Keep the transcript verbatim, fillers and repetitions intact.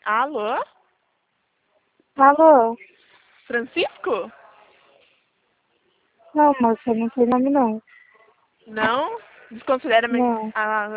Alô? Alô? Francisco? Não, moça, não tem nome não. Não? Desconsidera men- Não. a